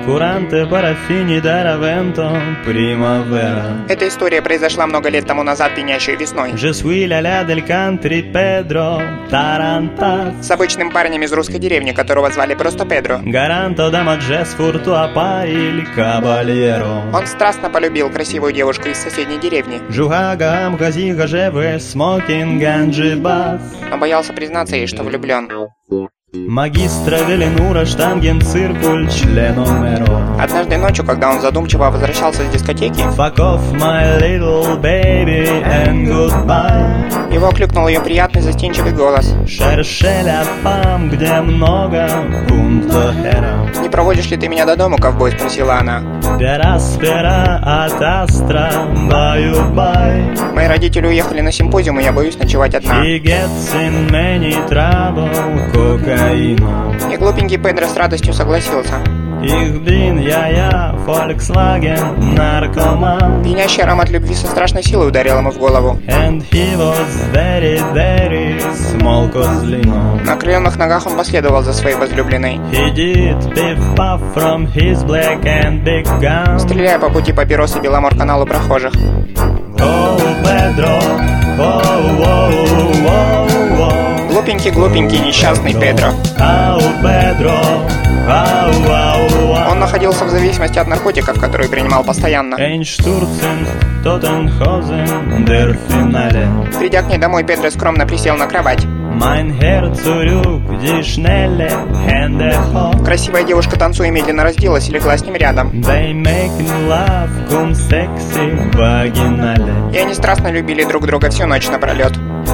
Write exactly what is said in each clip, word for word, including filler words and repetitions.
Куранте, парафини, даравенто, примавера. Эта история произошла много лет тому назад, пьянящей весной. Je suis la la del country, Pedro Tarantas. С обычным парнем из русской деревни, которого звали просто Педро. Garanto dama jazz furtua il caballero. Он страстно полюбил красивую девушку из соседней деревни. Жугага амхазига жеве smoking ganjibas. Но боялся признаться ей, что влюблен. Магистра Веленура штанген циркуль членомеро. Однажды ночью, когда он задумчиво возвращался с дискотеки, Fuck off my little baby and goodbye. Его окликнул ее приятный застенчивый голос. Шершеля фам, где много пункта хера. «Не проводишь ли ты меня до дома, ковбой?» — спросила она. Пера-спера от астра, баю-бай. Мои родители уехали на симпозиум, и я боюсь ночевать одна. He gets in many trouble, кокаину. И глупенький Педро с радостью согласился. Ich bin я-я, Volkswagen, наркоман. Пьянящий аромат любви со страшной силой ударил ему в голову. And he was very, very small козлино. На окрыленных ногах он последовал за своей возлюбленной, He did piff-puff from his black and big gun. стреляя по пути папирос и Беломор-каналу прохожих. Oh, Pedro, oh, oh, oh, oh. Глупенький, глупенький, несчастный Педро. Oh, Pedro, oh, oh, oh. Он находился в зависимости от наркотиков, которые принимал постоянно. Einstürzen, Totenhausen, der Finale. Придя к ней домой, Педро скромно присел на кровать. Mein Herz zurück, die schnelle Hände hoch. Красивая девушка, танцуя, медленно разделась и легла с ним рядом. They making love, cum sexy, vaginale. И они страстно любили друг друга всю ночь напролет.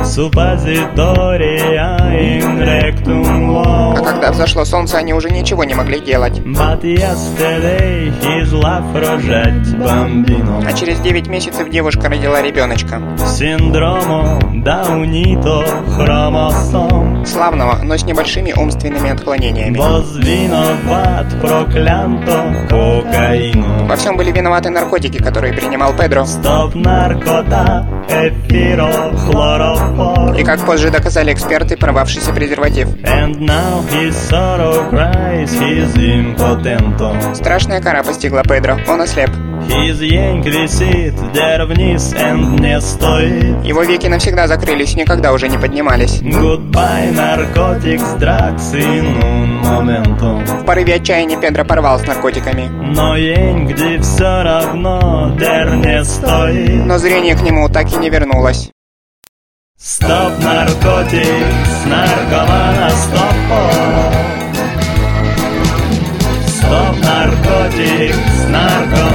Suppositoria in rectum А low. когда взошло солнце, они уже ничего не могли делать. But yesterday his love рожать bambino. А через девять месяцев девушка родила ребеночка. Синдромо Даунито хромосом. Славного, но с небольшими умственными отклонениями. Возвиноват проклянто кокаину. Во всем были виноваты наркотики, которые принимал Педро. Стоп наркота, эфиро, хлорофор. И как позже доказали эксперты, порвавшийся презерватив. And now his sorrow cries, he's impotento. Страшная кара постигла Педро, он ослеп. His янг висит, der вниз and не стоит. Его веки навсегда закрылись и никогда уже не поднимались. Goodbye, narcotics, drugs in un momento. В порыве отчаяния Педро порвал с наркотиками. Но янг, где все равно, der не стоит. Но зрение к нему так и не вернулось. Стоп, наркотикс, наркомана, стоп. Стоп, наркотикс, наркомана.